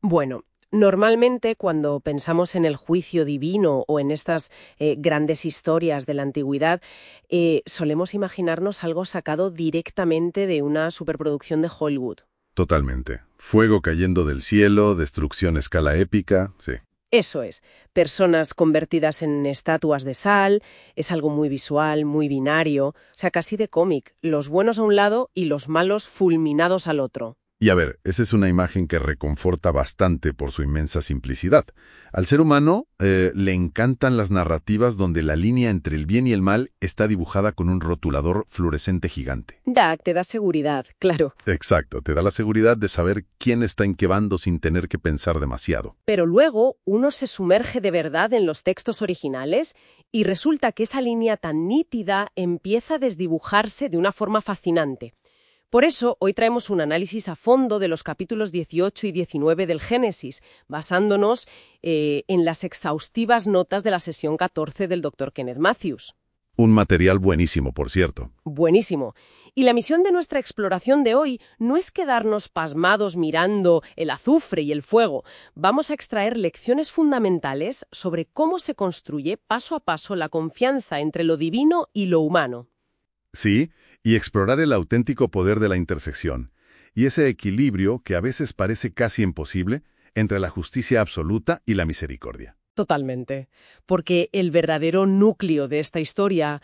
Bueno, normalmente cuando pensamos en el juicio divino o en estas grandes historias de la antigüedad, solemos imaginarnos algo sacado directamente de una superproducción de Hollywood. Totalmente. Fuego cayendo del cielo, destrucción a escala épica, sí. Eso es, personas convertidas en estatuas de sal, es algo muy visual, muy binario, o sea, casi de cómic, los buenos a un lado y los malos fulminados al otro. Y a ver, esa es una imagen que reconforta bastante por su inmensa simplicidad. Al ser humano le encantan las narrativas donde la línea entre el bien y el mal está dibujada con un rotulador fluorescente gigante. Ya, te da seguridad, claro. Exacto, te da la seguridad de saber quién está en qué bando sin tener que pensar demasiado. Pero luego uno se sumerge de verdad en los textos originales y resulta que esa línea tan nítida empieza a desdibujarse de una forma fascinante. Por eso, hoy traemos un análisis a fondo de los capítulos 18 y 19 del Génesis, basándonos en las exhaustivas notas de la sesión 14 del Dr. Kenneth Mathews. Un material buenísimo, por cierto. Buenísimo. Y la misión de nuestra exploración de hoy no es quedarnos pasmados mirando el azufre y el fuego. Vamos a extraer lecciones fundamentales sobre cómo se construye paso a paso la confianza entre lo divino y lo humano. Sí, y explorar el auténtico poder de la intersección, y ese equilibrio que a veces parece casi imposible entre la justicia absoluta y la misericordia. Totalmente. Porque el verdadero núcleo de esta historia,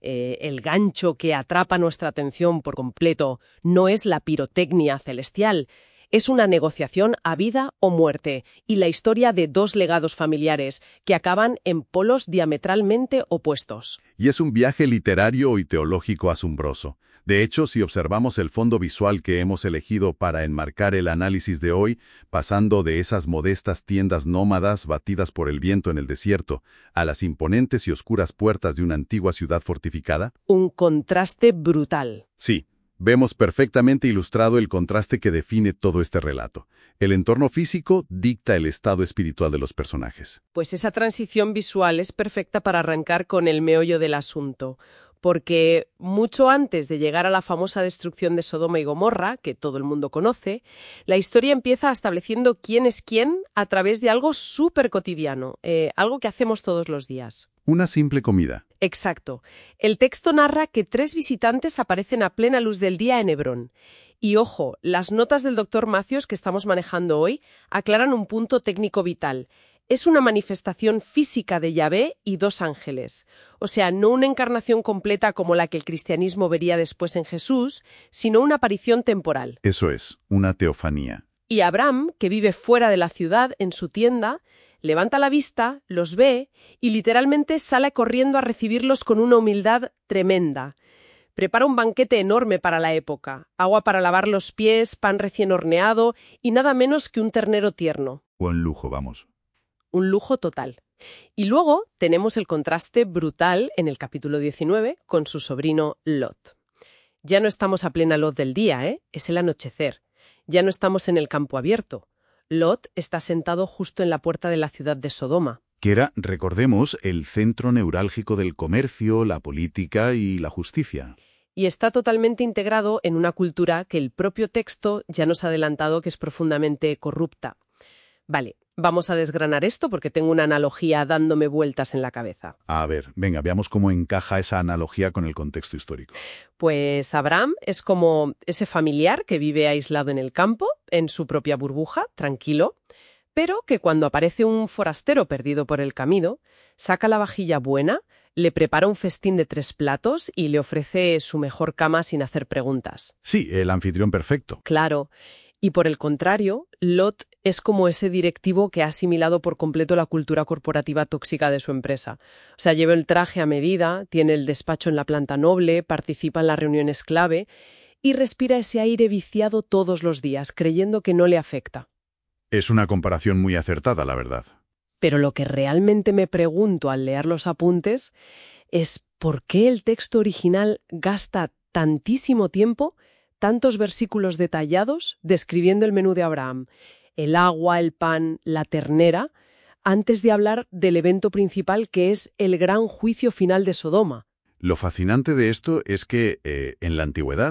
el gancho que atrapa nuestra atención por completo, no es la pirotecnia celestial. Es una negociación a vida o muerte y la historia de dos legados familiares que acaban en polos diametralmente opuestos. Y es un viaje literario y teológico asombroso. De hecho, si observamos el fondo visual que hemos elegido para enmarcar el análisis de hoy, pasando de esas modestas tiendas nómadas batidas por el viento en el desierto a las imponentes y oscuras puertas de una antigua ciudad fortificada. Un contraste brutal. Sí. Vemos perfectamente ilustrado el contraste que define todo este relato. El entorno físico dicta el estado espiritual de los personajes. Pues esa transición visual es perfecta para arrancar con el meollo del asunto, porque mucho antes de llegar a la famosa destrucción de Sodoma y Gomorra, que todo el mundo conoce, la historia empieza estableciendo quién es quién a través de algo súper cotidiano, algo que hacemos todos los días. Una simple comida. Exacto. El texto narra que 3 visitantes aparecen a plena luz del día en Hebrón. Y ojo, las notas del Dr. Mathews que estamos manejando hoy aclaran un punto técnico vital. Es una manifestación física de Yahvé y 2 ángeles. O sea, no una encarnación completa como la que el cristianismo vería después en Jesús, sino una aparición temporal. Eso es, una teofanía. Y Abraham, que vive fuera de la ciudad, en su tienda, levanta la vista, los ve y literalmente sale corriendo a recibirlos con una humildad tremenda. Prepara un banquete enorme para la época, agua para lavar los pies, pan recién horneado y nada menos que un ternero tierno. Buen lujo, vamos. Un lujo total. Y luego tenemos el contraste brutal en el capítulo 19 con su sobrino Lot. Ya no estamos a plena luz del día, es el anochecer. Ya no estamos en el campo abierto. Lot está sentado justo en la puerta de la ciudad de Sodoma. Que era, recordemos, el centro neurálgico del comercio, la política y la justicia. Y está totalmente integrado en una cultura que el propio texto ya nos ha adelantado que es profundamente corrupta. Vale, vamos a desgranar esto porque tengo una analogía dándome vueltas en la cabeza. A ver, venga, veamos cómo encaja esa analogía con el contexto histórico. Pues Abraham es como ese familiar que vive aislado en el campo, en su propia burbuja, tranquilo, pero que cuando aparece un forastero perdido por el camino, saca la vajilla buena, le prepara un festín de 3 platos y le ofrece su mejor cama sin hacer preguntas. Sí, el anfitrión perfecto. Claro. Y por el contrario, Lot es como ese directivo que ha asimilado por completo la cultura corporativa tóxica de su empresa. O sea, lleva el traje a medida, tiene el despacho en la planta noble, participa en las reuniones clave y respira ese aire viciado todos los días, creyendo que no le afecta. Es una comparación muy acertada, la verdad. Pero lo que realmente me pregunto al leer los apuntes es ¿por qué el texto original gasta tantísimo tiempo, tantos versículos detallados describiendo el menú de Abraham, el agua, el pan, la ternera, antes de hablar del evento principal que es el gran juicio final de Sodoma? Lo fascinante de esto es que, en la antigüedad,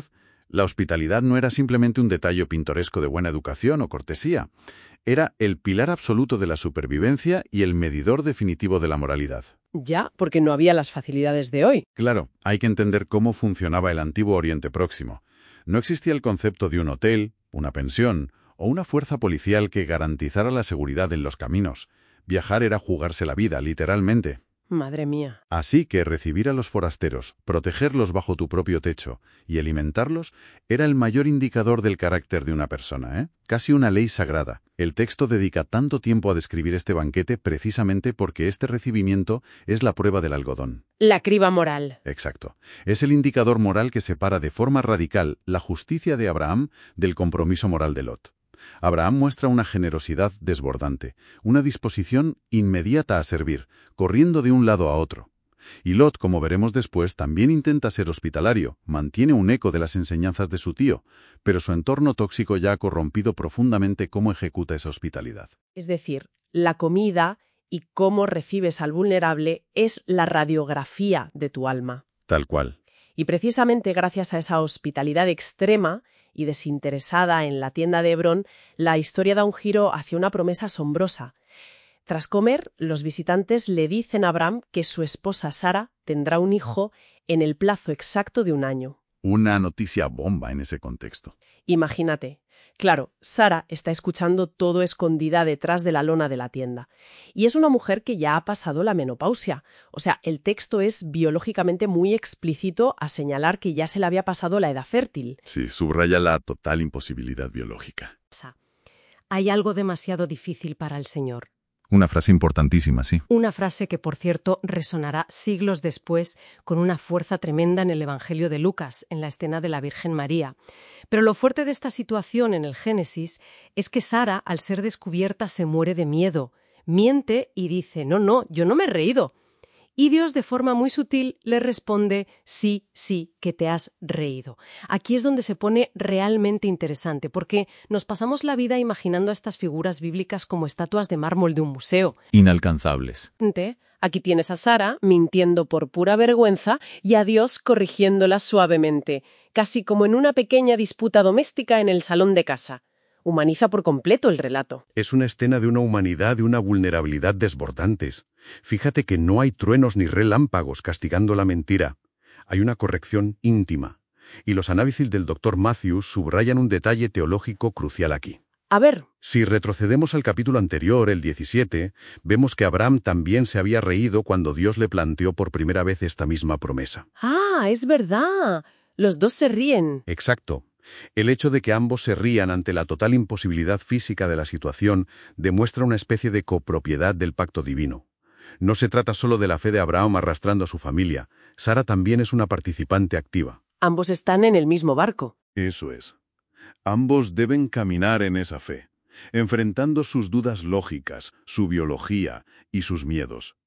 La hospitalidad no era simplemente un detalle pintoresco de buena educación o cortesía. Era el pilar absoluto de la supervivencia y el medidor definitivo de la moralidad. Ya, porque no había las facilidades de hoy. Claro, hay que entender cómo funcionaba el antiguo Oriente Próximo. No existía el concepto de un hotel, una pensión o una fuerza policial que garantizara la seguridad en los caminos. Viajar era jugarse la vida, literalmente. Madre mía. Así que recibir a los forasteros, protegerlos bajo tu propio techo y alimentarlos era el mayor indicador del carácter de una persona, ¿eh? Casi una ley sagrada. El texto dedica tanto tiempo a describir este banquete precisamente porque este recibimiento es la prueba del algodón. La criba moral. Exacto. Es el indicador moral que separa de forma radical la justicia de Abraham del compromiso moral de Lot. Abraham muestra una generosidad desbordante, una disposición inmediata a servir, corriendo de un lado a otro. Y Lot, como veremos después, también intenta ser hospitalario, mantiene un eco de las enseñanzas de su tío, pero su entorno tóxico ya ha corrompido profundamente cómo ejecuta esa hospitalidad. Es decir, la comida y cómo recibes al vulnerable es la radiografía de tu alma. Tal cual. Y precisamente gracias a esa hospitalidad extrema y desinteresada en la tienda de Hebrón, la historia da un giro hacia una promesa asombrosa. Tras comer, los visitantes le dicen a Abraham que su esposa Sara tendrá un hijo en el plazo exacto de 1 año. Una noticia bomba en ese contexto. Imagínate. Claro, Sara está escuchando todo escondida detrás de la lona de la tienda. Y es una mujer que ya ha pasado la menopausia. O sea, el texto es biológicamente muy explícito a señalar que ya se le había pasado la edad fértil. Sí, subraya la total imposibilidad biológica. Hay algo demasiado difícil para el Señor. Una frase importantísima, sí. Una frase que, por cierto, resonará siglos después con una fuerza tremenda en el Evangelio de Lucas, en la escena de la Virgen María. Pero lo fuerte de esta situación en el Génesis es que Sara, al ser descubierta, se muere de miedo. Miente y dice, no, yo no me he reído. Y Dios, de forma muy sutil, le responde, sí, que te has reído. Aquí es donde se pone realmente interesante, porque nos pasamos la vida imaginando a estas figuras bíblicas como estatuas de mármol de un museo. Inalcanzables. Aquí tienes a Sara mintiendo por pura vergüenza y a Dios corrigiéndola suavemente, casi como en una pequeña disputa doméstica en el salón de casa. Humaniza por completo el relato. Es una escena de una humanidad, de una vulnerabilidad desbordantes. Fíjate que no hay truenos ni relámpagos castigando la mentira. Hay una corrección íntima. Y los análisis del Dr. Matthews subrayan un detalle teológico crucial aquí. A ver. Si retrocedemos al capítulo anterior, el 17, vemos que Abraham también se había reído cuando Dios le planteó por primera vez esta misma promesa. Ah, es verdad. Los dos se ríen. Exacto. El hecho de que ambos se rían ante la total imposibilidad física de la situación demuestra una especie de copropiedad del pacto divino. No se trata solo de la fe de Abraham arrastrando a su familia. Sara también es una participante activa. Ambos están en el mismo barco. Eso es. Ambos deben caminar en esa fe, enfrentando sus dudas lógicas, su biología y sus miedos.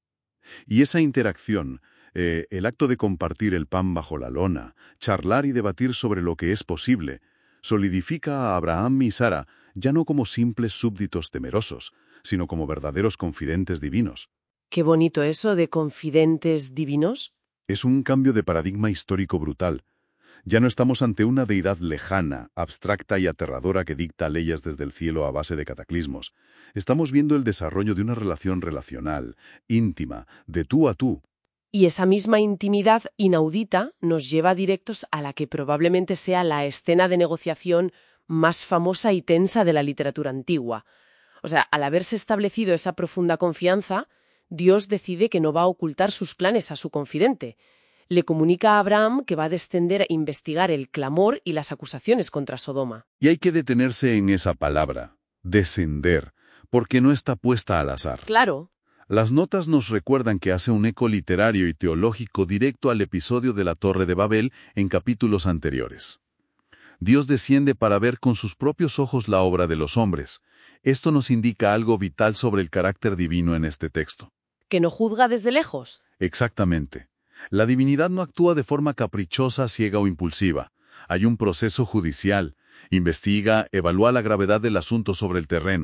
Y esa interacción, el acto de compartir el pan bajo la lona, charlar y debatir sobre lo que es posible, solidifica a Abraham y Sara ya no como simples súbditos temerosos, sino como verdaderos confidentes divinos. Qué bonito eso de confidentes divinos. Es un cambio de paradigma histórico brutal. Ya no estamos ante una deidad lejana, abstracta y aterradora que dicta leyes desde el cielo a base de cataclismos. Estamos viendo el desarrollo de una relación relacional, íntima, de tú a tú. Y esa misma intimidad inaudita nos lleva directos a la que probablemente sea la escena de negociación más famosa y tensa de la literatura antigua. O sea, al haberse establecido esa profunda confianza, Dios decide que no va a ocultar sus planes a su confidente. Le comunica a Abraham que va a descender a investigar el clamor y las acusaciones contra Sodoma. Y hay que detenerse en esa palabra, descender, porque no está puesta al azar. Claro. Las notas nos recuerdan que hace un eco literario y teológico directo al episodio de la Torre de Babel en capítulos anteriores. Dios desciende para ver con sus propios ojos la obra de los hombres. Esto nos indica algo vital sobre el carácter divino en este texto. ¿Que no juzga desde lejos? Exactamente. La divinidad no actúa de forma caprichosa, ciega o impulsiva. Hay un proceso judicial. Investiga, evalúa la gravedad del asunto sobre el terreno.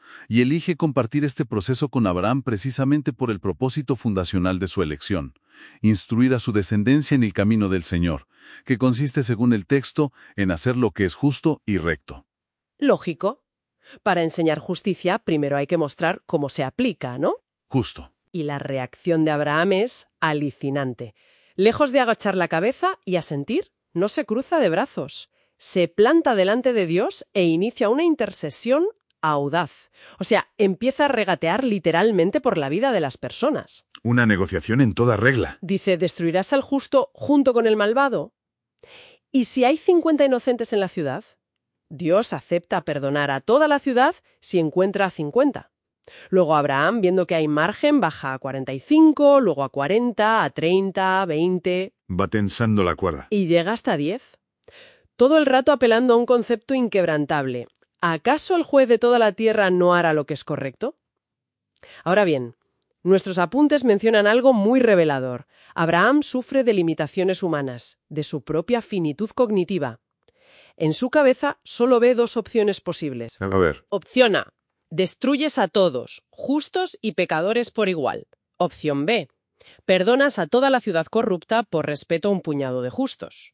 y elige compartir este proceso con Abraham precisamente por el propósito fundacional de su elección, instruir a su descendencia en el camino del Señor, que consiste, según el texto, en hacer lo que es justo y recto. Lógico. Para enseñar justicia, primero hay que mostrar cómo se aplica, ¿no? Justo. Y la reacción de Abraham es alicinante. Lejos de agachar la cabeza y asentir, no se cruza de brazos. Se planta delante de Dios e inicia una intercesión audaz. O sea, empieza a regatear literalmente por la vida de las personas. Una negociación en toda regla. Dice, ¿destruirás al justo junto con el malvado? ¿Y si hay 50 inocentes en la ciudad? Dios acepta perdonar a toda la ciudad si encuentra a 50. Luego Abraham, viendo que hay margen, baja a 45, luego a 40, a 30, a 20... Va tensando la cuerda. Y llega hasta 10. Todo el rato apelando a un concepto inquebrantable. ¿Acaso el juez de toda la tierra no hará lo que es correcto? Ahora bien, nuestros apuntes mencionan algo muy revelador. Abraham sufre de limitaciones humanas, de su propia finitud cognitiva. En su cabeza solo ve dos opciones posibles. A ver. Opción A. Destruyes a todos, justos y pecadores por igual. Opción B. Perdonas a toda la ciudad corrupta por respeto a un puñado de justos.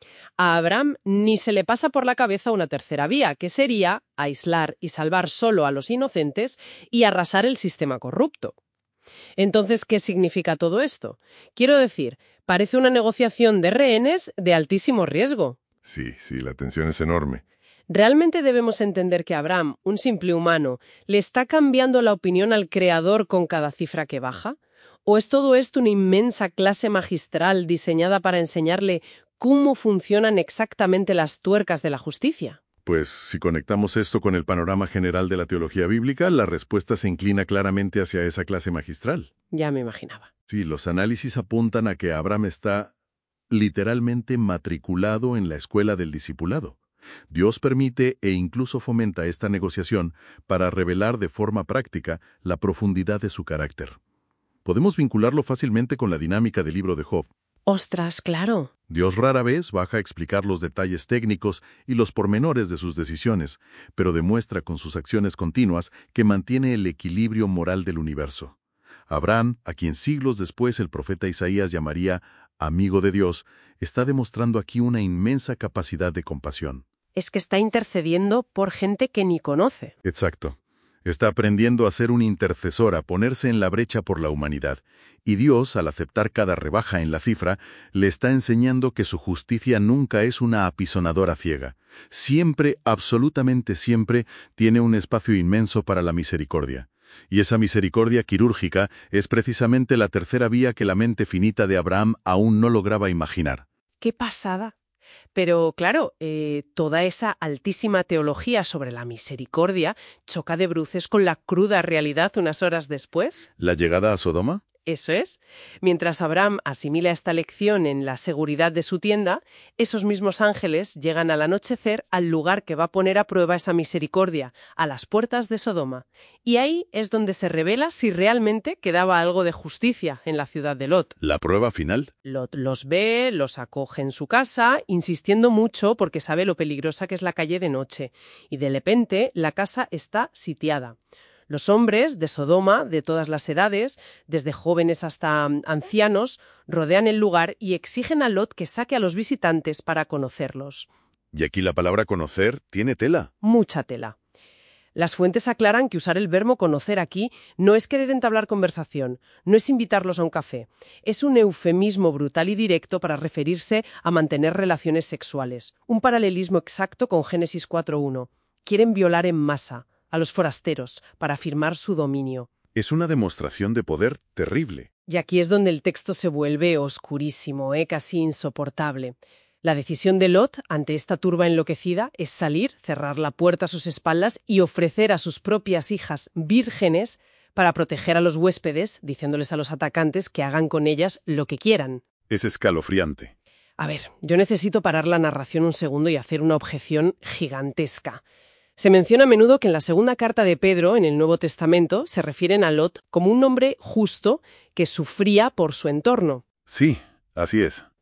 A Abraham ni se le pasa por la cabeza una tercera vía, que sería aislar y salvar solo a los inocentes y arrasar el sistema corrupto. Entonces, ¿qué significa todo esto? Quiero decir, parece una negociación de rehenes de altísimo riesgo. Sí, la tensión es enorme. ¿Realmente debemos entender que Abraham, un simple humano, le está cambiando la opinión al Creador con cada cifra que baja? ¿O es todo esto una inmensa clase magistral diseñada para enseñarle cómo funcionan exactamente las tuercas de la justicia? Pues si conectamos esto con el panorama general de la teología bíblica, la respuesta se inclina claramente hacia esa clase magistral. Ya me imaginaba. Sí, los análisis apuntan a que Abraham está literalmente matriculado en la escuela del discipulado. Dios permite e incluso fomenta esta negociación para revelar de forma práctica la profundidad de su carácter. Podemos vincularlo fácilmente con la dinámica del libro de Job. ¡Ostras, claro! Dios rara vez baja a explicar los detalles técnicos y los pormenores de sus decisiones, pero demuestra con sus acciones continuas que mantiene el equilibrio moral del universo. Abraham, a quien siglos después el profeta Isaías llamaría amigo de Dios, está demostrando aquí una inmensa capacidad de compasión. Es que está intercediendo por gente que ni conoce. Exacto. Está aprendiendo a ser un intercesor, a ponerse en la brecha por la humanidad. Y Dios, al aceptar cada rebaja en la cifra, le está enseñando que su justicia nunca es una apisonadora ciega. Siempre, absolutamente siempre, tiene un espacio inmenso para la misericordia. Y esa misericordia quirúrgica es precisamente la tercera vía que la mente finita de Abraham aún no lograba imaginar. ¡Qué pasada! Pero, claro, toda esa altísima teología sobre la misericordia choca de bruces con la cruda realidad unas horas después. ¿La llegada a Sodoma? Eso es. Mientras Abraham asimila esta lección en la seguridad de su tienda, esos mismos ángeles llegan al anochecer al lugar que va a poner a prueba esa misericordia, a las puertas de Sodoma. Y ahí es donde se revela si realmente quedaba algo de justicia en la ciudad de Lot. ¿La prueba final? Lot los ve, los acoge en su casa, insistiendo mucho porque sabe lo peligrosa que es la calle de noche. Y de repente la casa está sitiada. Los hombres de Sodoma, de todas las edades, desde jóvenes hasta ancianos, rodean el lugar y exigen a Lot que saque a los visitantes para conocerlos. Y aquí la palabra conocer tiene tela. Mucha tela. Las fuentes aclaran que usar el verbo conocer aquí no es querer entablar conversación, no es invitarlos a un café. Es un eufemismo brutal y directo para referirse a mantener relaciones sexuales. Un paralelismo exacto con Génesis 4:1. Quieren violar en masa a los forasteros para afirmar su dominio. Es una demostración de poder terrible. Y aquí es donde el texto se vuelve oscurísimo, casi insoportable. La decisión de Lot ante esta turba enloquecida es salir, cerrar la puerta a sus espaldas y ofrecer a sus propias hijas vírgenes para proteger a los huéspedes, diciéndoles a los atacantes que hagan con ellas lo que quieran. Es escalofriante. A ver, yo necesito parar la narración un segundo y hacer una objeción gigantesca. Se menciona a menudo que en la segunda carta de Pedro, en el Nuevo Testamento, se refieren a Lot como un hombre justo que sufría por su entorno. Sí, así es.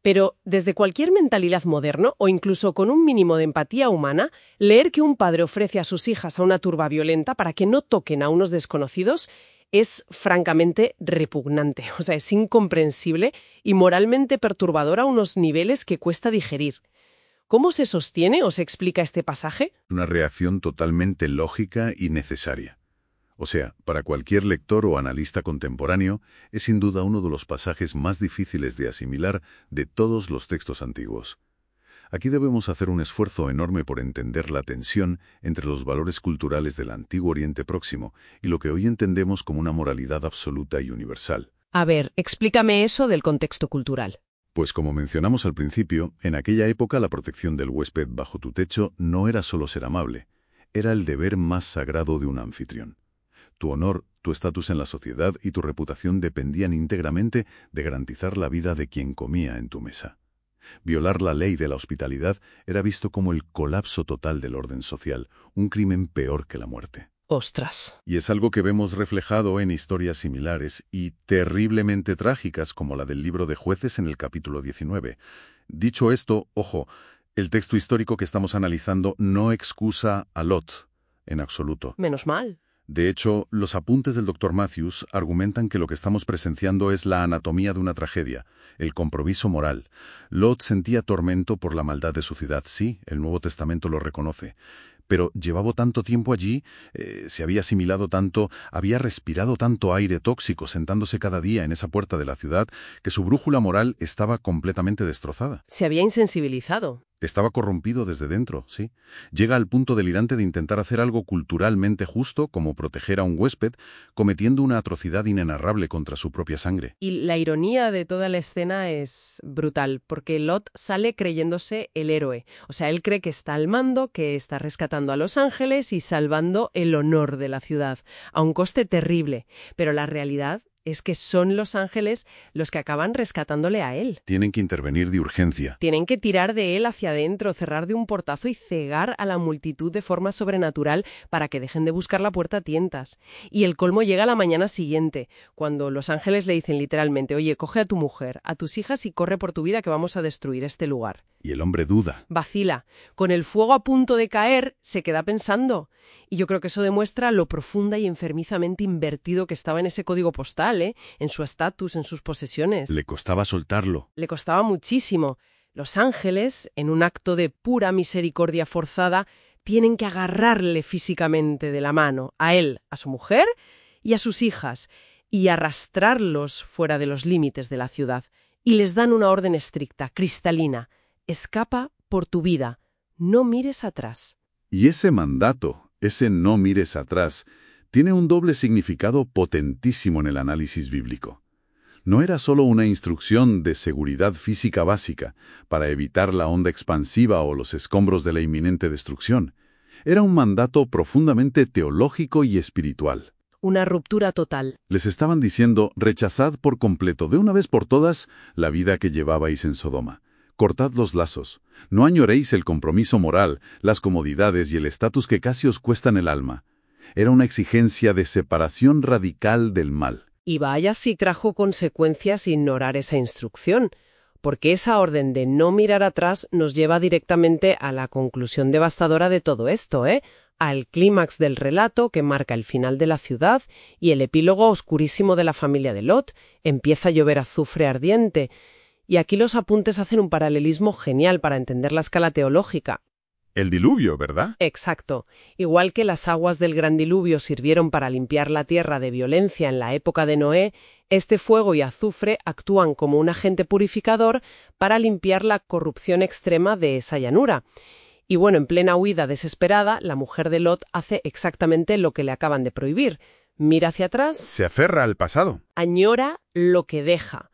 Pero desde cualquier mentalidad moderno, o incluso con un mínimo de empatía humana, leer que un padre ofrece a sus hijas a una turba violenta para que no toquen a unos desconocidos es francamente repugnante. O sea, es incomprensible y moralmente perturbador a unos niveles que cuesta digerir. ¿Cómo se sostiene o se explica este pasaje? Una reacción totalmente lógica y necesaria. O sea, para cualquier lector o analista contemporáneo, es sin duda uno de los pasajes más difíciles de asimilar de todos los textos antiguos. Aquí debemos hacer un esfuerzo enorme por entender la tensión entre los valores culturales del Antiguo Oriente Próximo y lo que hoy entendemos como una moralidad absoluta y universal. A ver, explícame eso del contexto cultural. Pues como mencionamos al principio, en aquella época la protección del huésped bajo tu techo no era solo ser amable, era el deber más sagrado de un anfitrión. Tu honor, tu estatus en la sociedad y tu reputación dependían íntegramente de garantizar la vida de quien comía en tu mesa. Violar la ley de la hospitalidad era visto como el colapso total del orden social, un crimen peor que la muerte. ¡Ostras! Y es algo que vemos reflejado en historias similares y terriblemente trágicas como la del libro de Jueces en el capítulo 19. Dicho esto, ojo, el texto histórico que estamos analizando no excusa a Lot, en absoluto. Menos mal. De hecho, los apuntes del Dr. Matthews argumentan que lo que estamos presenciando es la anatomía de una tragedia, el compromiso moral. Lot sentía tormento por la maldad de su ciudad, sí, el Nuevo Testamento lo reconoce. Pero llevaba tanto tiempo allí, se había asimilado tanto, había respirado tanto aire tóxico sentándose cada día en esa puerta de la ciudad, que su brújula moral estaba completamente destrozada. Se había insensibilizado. Estaba corrompido desde dentro, sí. Llega al punto delirante de intentar hacer algo culturalmente justo, como proteger a un huésped, cometiendo una atrocidad inenarrable contra su propia sangre. Y la ironía de toda la escena es brutal, porque Lot sale creyéndose el héroe. O sea, él cree que está al mando, que está rescatando a los ángeles y salvando el honor de la ciudad, a un coste terrible. Pero la realidad es que son los ángeles los que acaban rescatándole a él. Tienen que intervenir de urgencia. Tienen que tirar de él hacia adentro, cerrar de un portazo y cegar a la multitud de forma sobrenatural para que dejen de buscar la puerta a tientas. Y el colmo llega a la mañana siguiente, cuando los ángeles le dicen literalmente: oye, coge a tu mujer, a tus hijas y corre por tu vida que vamos a destruir este lugar. Y el hombre duda. Vacila. Con el fuego a punto de caer, se queda pensando. Y yo creo que eso demuestra lo profunda y enfermizamente invertido que estaba en ese código postal, en su estatus, en sus posesiones. Le costaba soltarlo. Le costaba muchísimo. Los ángeles, en un acto de pura misericordia forzada, tienen que agarrarle físicamente de la mano, a él, a su mujer y a sus hijas, y arrastrarlos fuera de los límites de la ciudad. Y les dan una orden estricta, cristalina: escapa por tu vida, no mires atrás. Y ese mandato, ese no mires atrás, tiene un doble significado potentísimo en el análisis bíblico. No era solo una instrucción de seguridad física básica para evitar la onda expansiva o los escombros de la inminente destrucción. Era un mandato profundamente teológico y espiritual. Una ruptura total. Les estaban diciendo: rechazad por completo, de una vez por todas, la vida que llevabais en Sodoma. Cortad los lazos. No añoréis el compromiso moral, las comodidades y el estatus que casi os cuestan el alma. Era una exigencia de separación radical del mal. Y vaya si trajo consecuencias ignorar esa instrucción, porque esa orden de no mirar atrás nos lleva directamente a la conclusión devastadora de todo esto, al clímax del relato que marca el final de la ciudad y el epílogo oscurísimo de la familia de Lot. Empieza a llover azufre ardiente. Y aquí los apuntes hacen un paralelismo genial para entender la escala teológica. El diluvio, ¿verdad? Exacto. Igual que las aguas del gran diluvio sirvieron para limpiar la tierra de violencia en la época de Noé, este fuego y azufre actúan como un agente purificador para limpiar la corrupción extrema de esa llanura. Y bueno, en plena huida desesperada, la mujer de Lot hace exactamente lo que le acaban de prohibir. Mira hacia atrás. Se aferra al pasado. Añora lo que deja.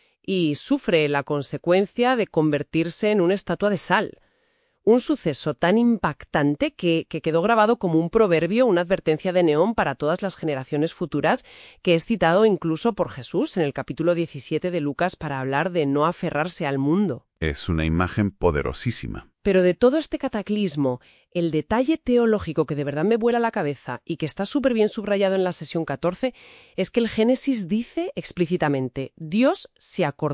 Y sufre la consecuencia de convertirse en una estatua de sal. Un suceso tan impactante que quedó grabado como un proverbio, una advertencia de neón para todas las generaciones futuras, que es citado incluso por Jesús en el capítulo 17 de Lucas para hablar de no aferrarse al mundo. Es una imagen poderosísima. Pero de todo este cataclismo, el detalle teológico que de verdad me vuela la cabeza y que está súper bien subrayado en la sesión 14 es que el Génesis dice explícitamente: Dios se acordó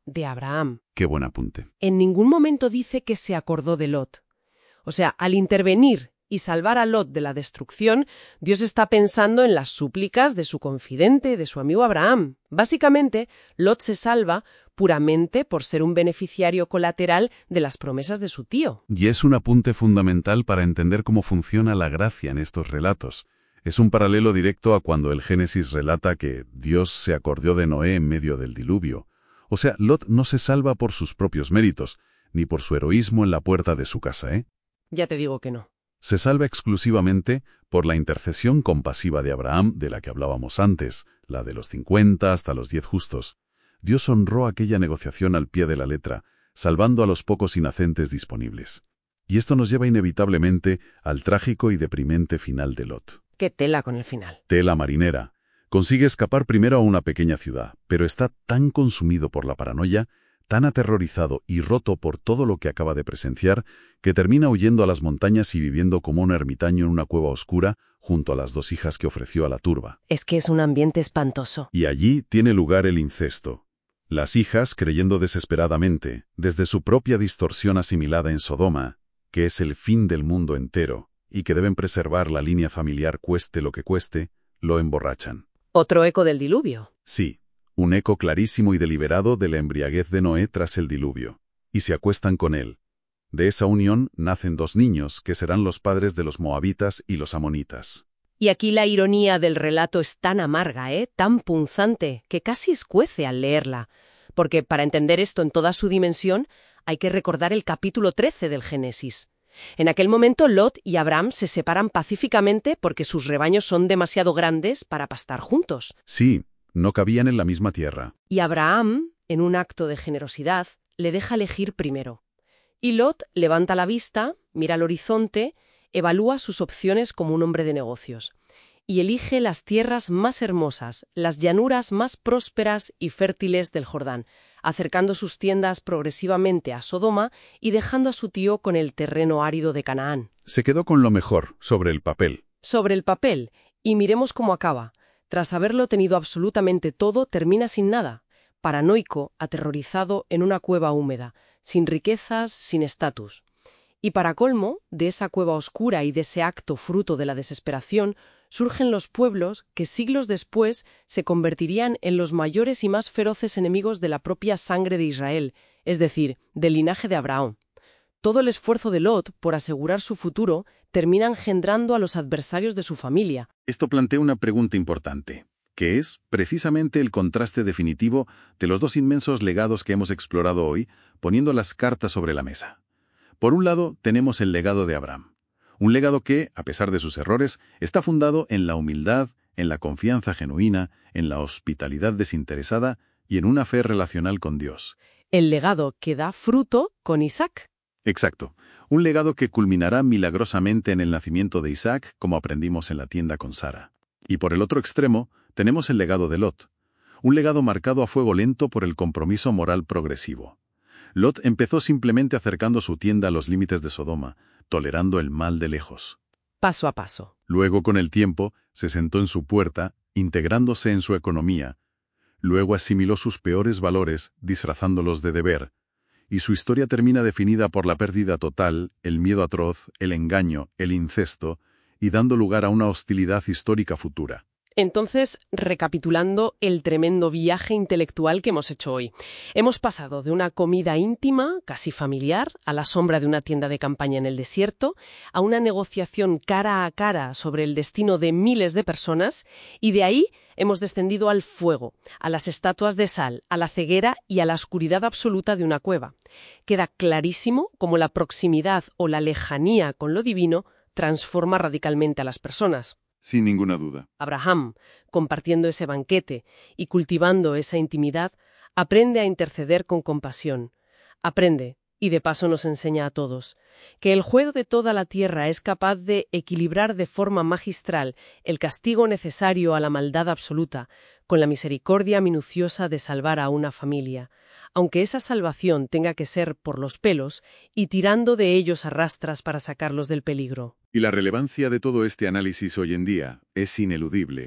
de Abraham. Qué buen apunte. En ningún momento dice que se acordó de Lot. O sea, al intervenir y salvar a Lot de la destrucción, Dios está pensando en las súplicas de su confidente, de su amigo Abraham. Básicamente, Lot se salva puramente por ser un beneficiario colateral de las promesas de su tío. Y es un apunte fundamental para entender cómo funciona la gracia en estos relatos. Es un paralelo directo a cuando el Génesis relata que Dios se acordó de Noé en medio del diluvio. O sea, Lot no se salva por sus propios méritos, ni por su heroísmo en la puerta de su casa, ¿eh? Ya te digo que no. Se salva exclusivamente por la intercesión compasiva de Abraham, de la que hablábamos antes, la de los 50 hasta los 10 justos. Dios honró aquella negociación al pie de la letra, salvando a los pocos inocentes disponibles. Y esto nos lleva inevitablemente al trágico y deprimente final de Lot. Qué tela con el final. Tela marinera. Consigue escapar primero a una pequeña ciudad, pero está tan consumido por la paranoia, tan aterrorizado y roto por todo lo que acaba de presenciar, que termina huyendo a las montañas y viviendo como un ermitaño en una cueva oscura junto a las 2 hijas que ofreció a la turba. Es que es un ambiente espantoso. Y allí tiene lugar el incesto. Las hijas, creyendo desesperadamente, desde su propia distorsión asimilada en Sodoma, que es el fin del mundo entero, y que deben preservar la línea familiar cueste lo que cueste, lo emborrachan. Otro eco del diluvio. Sí, un eco clarísimo y deliberado de la embriaguez de Noé tras el diluvio. Y se acuestan con él. De esa unión nacen 2 niños, que serán los padres de los moabitas y los amonitas. Y aquí la ironía del relato es tan amarga, tan punzante, que casi escuece al leerla. Porque para entender esto en toda su dimensión, hay que recordar el capítulo 13 del Génesis. En aquel momento Lot y Abraham se separan pacíficamente porque sus rebaños son demasiado grandes para pastar juntos. Sí, no cabían en la misma tierra. Y Abraham, en un acto de generosidad, le deja elegir primero. Y Lot levanta la vista, mira al horizonte, evalúa sus opciones como un hombre de negocios. Y elige las tierras más hermosas, las llanuras más prósperas y fértiles del Jordán, acercando sus tiendas progresivamente a Sodoma y dejando a su tío con el terreno árido de Canaán. Se quedó con lo mejor, sobre el papel. Sobre el papel, y miremos cómo acaba. Tras haberlo tenido absolutamente todo, termina sin nada. Paranoico, aterrorizado en una cueva húmeda, sin riquezas, sin estatus. Y para colmo, de esa cueva oscura y de ese acto fruto de la desesperación, surgen los pueblos que siglos después se convertirían en los mayores y más feroces enemigos de la propia sangre de Israel, es decir, del linaje de Abraham. Todo el esfuerzo de Lot por asegurar su futuro termina engendrando a los adversarios de su familia. Esto plantea una pregunta importante, que es precisamente el contraste definitivo de los 2 inmensos legados que hemos explorado hoy, poniendo las cartas sobre la mesa. Por un lado, tenemos el legado de Abraham. Un legado que, a pesar de sus errores, está fundado en la humildad, en la confianza genuina, en la hospitalidad desinteresada y en una fe relacional con Dios. El legado que da fruto con Isaac. Exacto. Un legado que culminará milagrosamente en el nacimiento de Isaac, como aprendimos en la tienda con Sara. Y por el otro extremo, tenemos el legado de Lot. Un legado marcado a fuego lento por el compromiso moral progresivo. Lot empezó simplemente acercando su tienda a los límites de Sodoma, tolerando el mal de lejos. Paso a paso. Luego, con el tiempo, se sentó en su puerta, integrándose en su economía. Luego asimiló sus peores valores, disfrazándolos de deber. Y su historia termina definida por la pérdida total, el miedo atroz, el engaño, el incesto, y dando lugar a una hostilidad histórica futura. Entonces, recapitulando el tremendo viaje intelectual que hemos hecho hoy. Hemos pasado de una comida íntima, casi familiar, a la sombra de una tienda de campaña en el desierto, a una negociación cara a cara sobre el destino de miles de personas, y de ahí hemos descendido al fuego, a las estatuas de sal, a la ceguera y a la oscuridad absoluta de una cueva. Queda clarísimo cómo la proximidad o la lejanía con lo divino transforma radicalmente a las personas. Sin ninguna duda. Abraham, compartiendo ese banquete y cultivando esa intimidad, aprende a interceder con compasión. Aprende, y de paso nos enseña a todos, que el juego de toda la tierra es capaz de equilibrar de forma magistral el castigo necesario a la maldad absoluta, con la misericordia minuciosa de salvar a una familia, aunque esa salvación tenga que ser por los pelos y tirando de ellos a rastras para sacarlos del peligro. Y la relevancia de todo este análisis hoy en día es ineludible.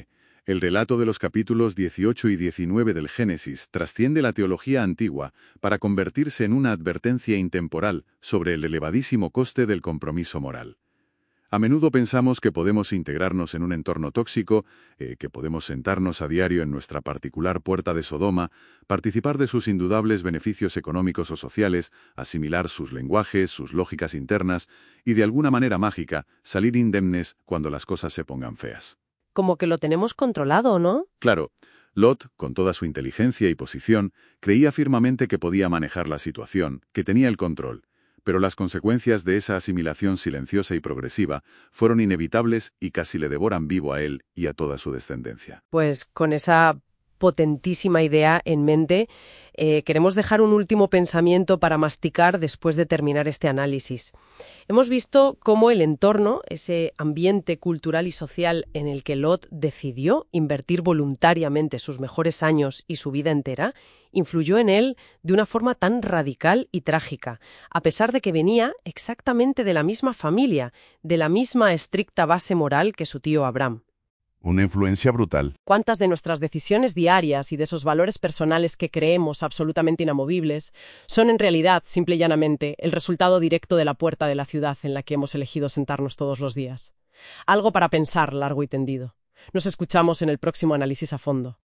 El relato de los capítulos 18 y 19 del Génesis trasciende la teología antigua para convertirse en una advertencia intemporal sobre el elevadísimo coste del compromiso moral. A menudo pensamos que podemos integrarnos en un entorno tóxico, que podemos sentarnos a diario en nuestra particular puerta de Sodoma, participar de sus indudables beneficios económicos o sociales, asimilar sus lenguajes, sus lógicas internas y, de alguna manera mágica, salir indemnes cuando las cosas se pongan feas. Como que lo tenemos controlado, ¿no? Claro, Lot, con toda su inteligencia y posición, creía firmemente que podía manejar la situación, que tenía el control. Pero las consecuencias de esa asimilación silenciosa y progresiva fueron inevitables y casi le devoran vivo a él y a toda su descendencia. Pues con esa potentísima idea en mente, queremos dejar un último pensamiento para masticar después de terminar este análisis. Hemos visto cómo el entorno, ese ambiente cultural y social en el que Lot decidió invertir voluntariamente sus mejores años y su vida entera, influyó en él de una forma tan radical y trágica, a pesar de que venía exactamente de la misma familia, de la misma estricta base moral que su tío Abraham. Una influencia brutal. ¿Cuántas de nuestras decisiones diarias y de esos valores personales que creemos absolutamente inamovibles son en realidad, simple y llanamente, el resultado directo de la puerta de la ciudad en la que hemos elegido sentarnos todos los días? Algo para pensar largo y tendido. Nos escuchamos en el próximo análisis a fondo.